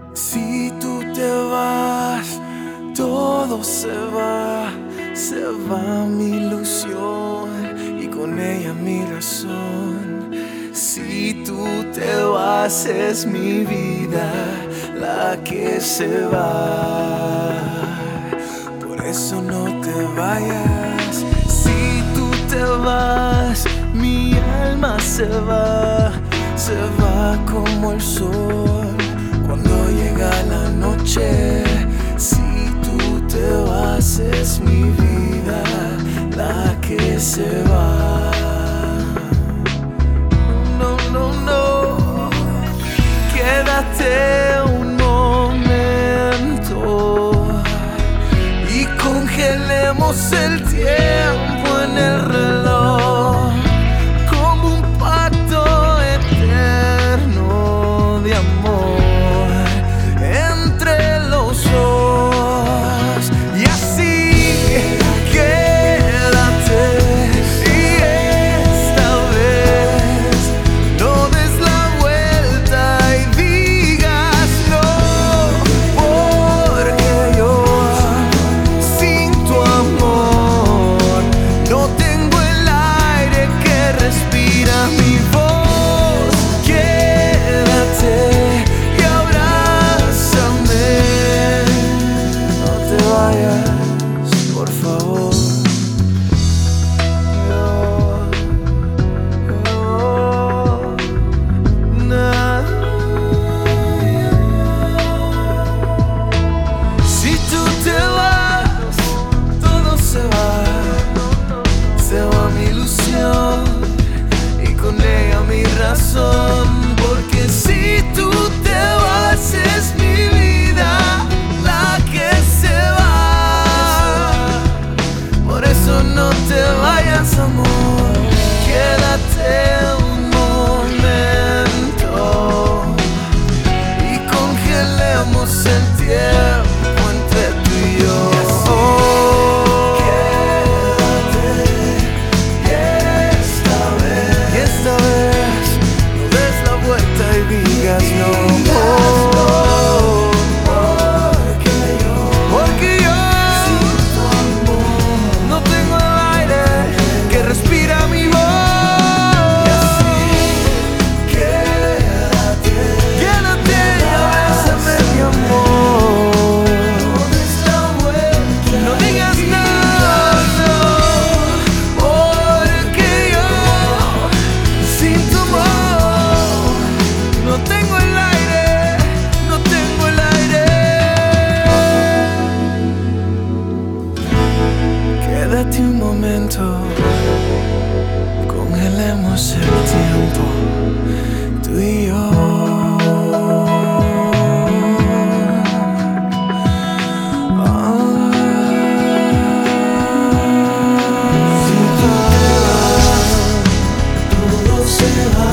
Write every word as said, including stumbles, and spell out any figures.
Si tú te vas, todo se va, se va mi ilusión y con ella mi razón. Si tú te vas es mi vida la que se va, por eso no te vayas. Si tú te vas, mi alma se va, se va como el sol cuando llega la noche. Si tú te vas es mi vida la que se va. No, no, no, quédate un momento y congelemos el tiempo en el reloj como un pacto eterno de amor entre los dos. Y así quédate y esta vez no des la vuelta y digas no, porque yo sin tu amor no tengo el aire que respira mi voz. Quédate y abrázame, no te vayas, por favor. Yo, yo, na- Si tú te vas, todo se va, se va mi ilusión y con ella mi razón. Porque si tú te vas es mi vida la que se va, por eso no te vayas, amor. Quédate un momento y congelemos el tiempo entre tú y yo. Quédate y esta vez, y esta vez no des la vuelta y digas no, porque yo, porque yo sin tu amor no tengo el aire que respira mi voz. Y así quédate, quédate y abrázame, mi amor. No des la vuelta, no digas nada, no, porque yo sin tu amor no tengo el aire, no tengo el aire. Quédate un momento, congelemos el tiempo, tú y yo. Si tú te vas, todo se va.